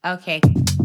Okay.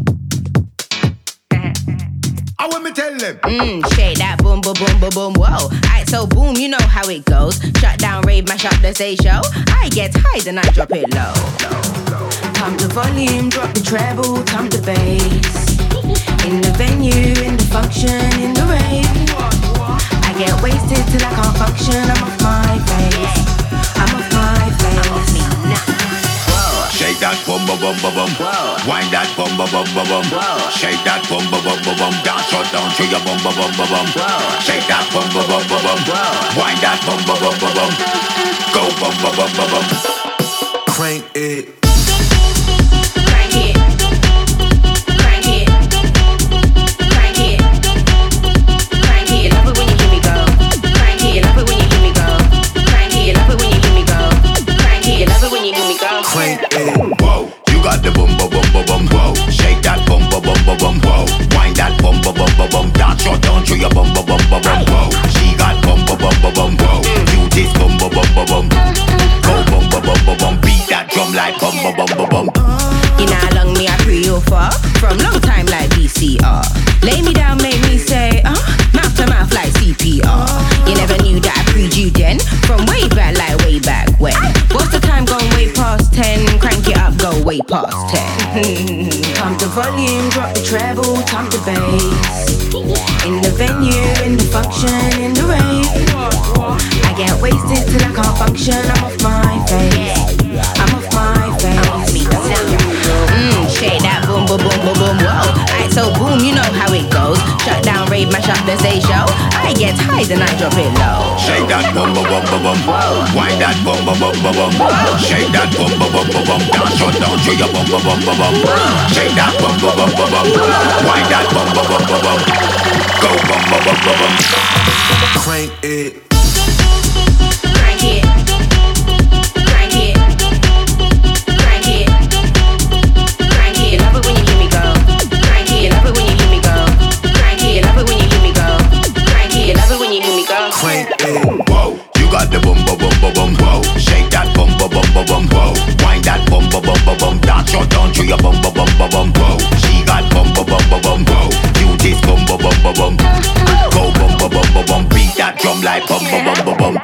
I want me tell them. Shake that boom, boom, boom, boom, boom, whoa. Aight, so boom, you know how it goes. Shut down, rave, mash up the stage show. I get high, then I drop it low. Pump the volume, drop the treble, pump the bass. In the venue, in the function, in the rave. I get wasted till I can't function. I'm off my face. I'm off my face. Shake that bum bum bum bum bum. Wind that bum bum bum bum bum. Shake that bum bum bum bum bum. Dance shut down to your bum bum bum bum bum. Shake that bum bum bum bum bum. Wind that bum bum bum bum bum. Go bum bum bum bum bum. Crank it. Crank it. Crank it. Crank it. Crank it. Love it when you hear me go. Crank it. Love it when you hear me go. Crank it. Love it when you hear me go. Crank it. Love it when you hear me go. Crank it. Whoa, you got the bum bum bum bum bum. Whoa, shake that bum bum bum bum bum. Whoa, wind that bum bum bum bum bum. Dance shut down to your bum bum bum bum bum. Whoa, she got bum bum bum bum bum. Whoa, you this bum bum bum bum bum. Go bum bum bum bum bum. Beat that drum like bum bum bum bum bum. You know how long me I pre you for? From long time like VCR. Lay me down, make me say, mouth to mouth like CPR. You never knew that I pre'd you then. From way back, like way back when. What's the time gone way past 10? Crank it up, go way past 10. Pump the volume, drop the treble, pump the bass. In the venue, in the function, in the rave. I get wasted till I can't function. I'm off my face. I'm off my face. Shake that boom, boom, boom, boom, boom, whoa. Aight, so boom, you know how it goes. Shut down, rave, mash up the stage show. I get high, then I drop it low. Shake that bum bum bum bum bum. Wind that bum bum bum bum bum. Shake that bum bum bum bum bum. Dance shut down to your bum bum bum bum bum. Shake that bum bum bum bum bum. Wind that bum bum bum bum bum. Go bum bum bum bum bum. Crank it. Crank it. Crank it. Crank it. Crank it. Love it when you hear me go. Crank it. Love it when you hear me go. Crank it. Love it when you hear me go. Crank it. Love it when you hear me go. Crank it. Whoa, you got the bum bum bum bum bum. Whoa, shake that bum bum bum bum bum. Whoa, wind that bum bum bum bum bum. Dance shut down to your bum bum bum bum bum. Whoa, she got bum bum bum bum bum. Whoa, you this bum bum bum bum bum. Go bum bum bum bum bum. Beat that drum like bum bum bum bum bum.